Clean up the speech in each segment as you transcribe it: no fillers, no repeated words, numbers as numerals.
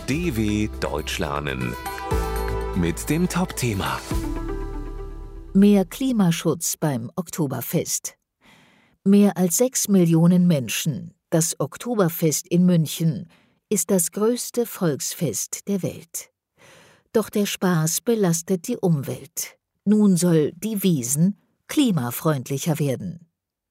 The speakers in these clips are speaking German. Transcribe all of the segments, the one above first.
DW Deutsch lernen mit dem Top-Thema. Mehr Klimaschutz beim Oktoberfest. Mehr als 6 Millionen Menschen. Das Oktoberfest in München ist das größte Volksfest der Welt. Doch der Spaß belastet die Umwelt. Nun soll die Wiesn klimafreundlicher werden.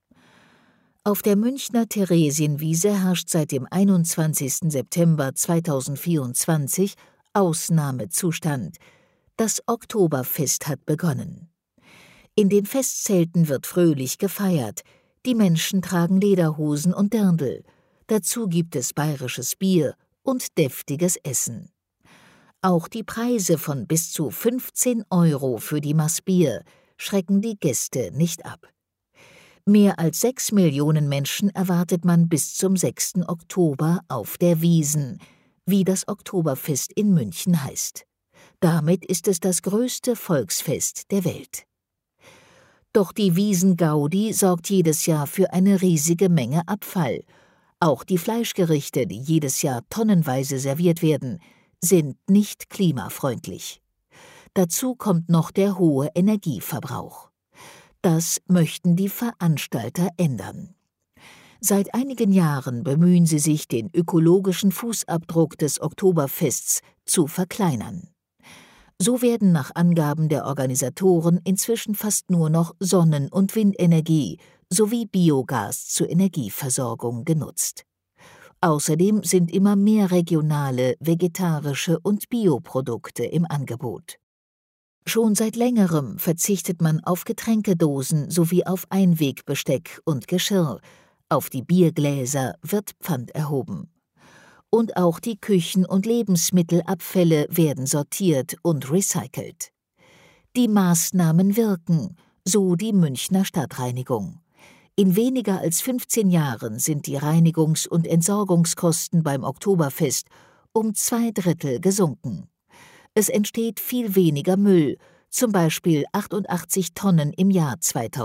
Auf der Münchner Theresienwiese herrscht seit dem 21. September 2024 Ausnahmezustand. Das Oktoberfest hat begonnen. In den Festzelten wird fröhlich gefeiert. Die Menschen tragen Lederhosen und Dirndl. Dazu gibt es bayerisches Bier und deftiges Essen. Auch die Preise von bis zu 15 € für die Maß Bier schrecken die Gäste nicht ab. Mehr als 6 Millionen Menschen erwartet man bis zum 6. Oktober auf der Wiesn, wie das Oktoberfest in München heißt. Damit ist es das größte Volksfest der Welt. Doch die Wiesn-Gaudi sorgt jedes Jahr für eine riesige Menge Abfall. Auch die Fleischgerichte, die jedes Jahr tonnenweise serviert werden, sind nicht klimafreundlich. Dazu kommt noch der hohe Energieverbrauch. Das möchten die Veranstalter ändern. Seit einigen Jahren bemühen sie sich, den ökologischen Fußabdruck des Oktoberfests zu verkleinern. So werden nach Angaben der Organisatoren inzwischen fast nur noch Sonnen- und Windenergie sowie Biogas zur Energieversorgung genutzt. Außerdem sind immer mehr regionale, vegetarische und Bioprodukte im Angebot. Schon seit längerem verzichtet man auf Getränkedosen sowie auf Einwegbesteck und Geschirr. Auf die Biergläser wird Pfand erhoben. Und auch die Küchen- und Lebensmittelabfälle werden sortiert und recycelt. Die Maßnahmen wirken, so die Münchner Stadtreinigung. In weniger als 15 Jahren sind die Reinigungs- und Entsorgungskosten beim Oktoberfest um 2/3 gesunken. Es entsteht viel weniger Müll, zum Beispiel 88 Tonnen im Jahr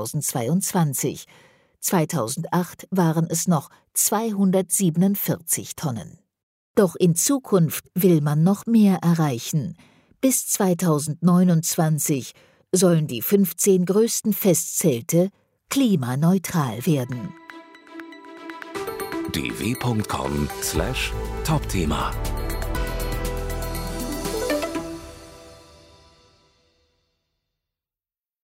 2022. 2008 waren es noch 247 Tonnen. Doch in Zukunft will man noch mehr erreichen. Bis 2029 sollen die 15 größten Festzelte klimaneutral werden. dw.com/Topthema